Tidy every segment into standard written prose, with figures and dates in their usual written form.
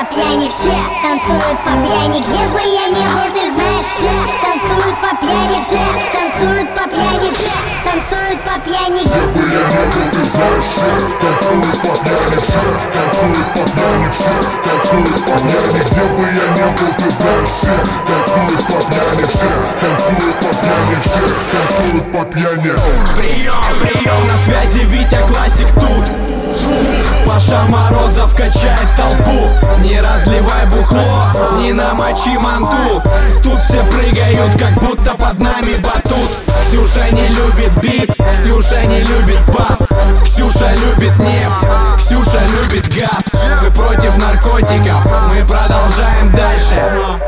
пьяни все, танцуют по пьяни. Где бы я не был, ты знаешь все. Танцуют по пьяни все, танцуют по пьяни все, танцуют по пьяни. Где бы я не был, ты знаешь все. Танцуют по пьяни все, танцуют по пьяни все, танцуют по пьяни. Где бы я не был, ты знаешь все. Танцуют по пьяни все, танцуют по пьяни все, танцуют по пьяни. Прием, на связи Витя Классик тут. Паша Морозов качает толпу. Не разливай бухло, не намочи манту. Тут все прыгают, как будто под нами батут. Ксюша не любит бит, Ксюша не любит бас. Ксюша любит нефть, Ксюша любит газ. Вы против наркотиков, мы продолжаем дальше.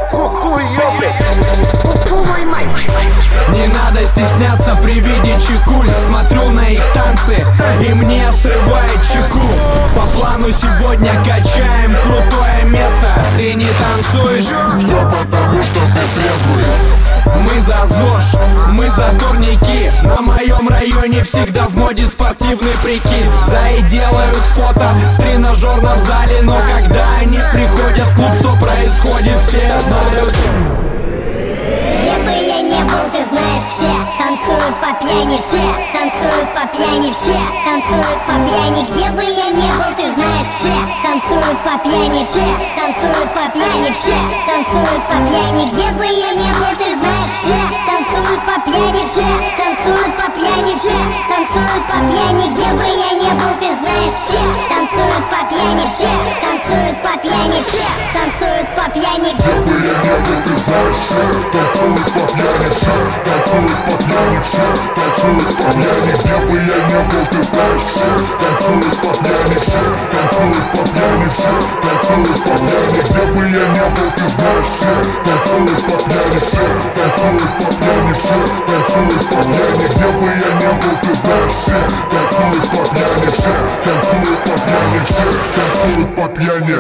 Не надо стесняться при виде чекуль. Смотрю на их танцы, и мне срывает чеку. По плану сегодня качаем крутое место. Ты не танцуешь? Все потому, что ты трезвый. Мы за ЗОЖ, мы за турники. На моем районе всегда в моде спортивный прикид. За и делают фото в тренажерном зале. Но когда они приходят в клуб, что происходит, все знают. Где бы я не был, ты знаешь все. Танцуют по пьяни все, танцуют по пьяни все, танцуют по пьяни. Где бы я не был, ты знаешь все. Танцуют по пьяни все, танцуют по пьяни все, танцуют по пьяни. Где бы я не был, ты знаешь все. Танцуют по пьяни все, танцуют по пьяни все, танцуют по пьяни. Где бы я не был, ты знаешь все. Танцуют по пьяни все, танцуют по пьяни все, танцуют по пьяни. Где бы я не был, ты знаешь все. Танцуют по пьяни все, танцуют по пьяни все, танцуют по пьяни. Где бы я не был, ты знаешь все. Танцуют по пьяни все, танцуют по пьяни все, танцуют по пьяни. Где бы я не был, ты знаешь все. Танцуют по пьяни все, танцуют по пьяни все, танцуют по пьяни. Где бы я не был, ты знаешь все. Танцуют по пьяни все, танцуют по пьяни все, танцуют по пьяни.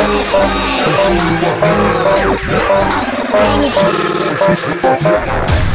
Танцуют по пьяни.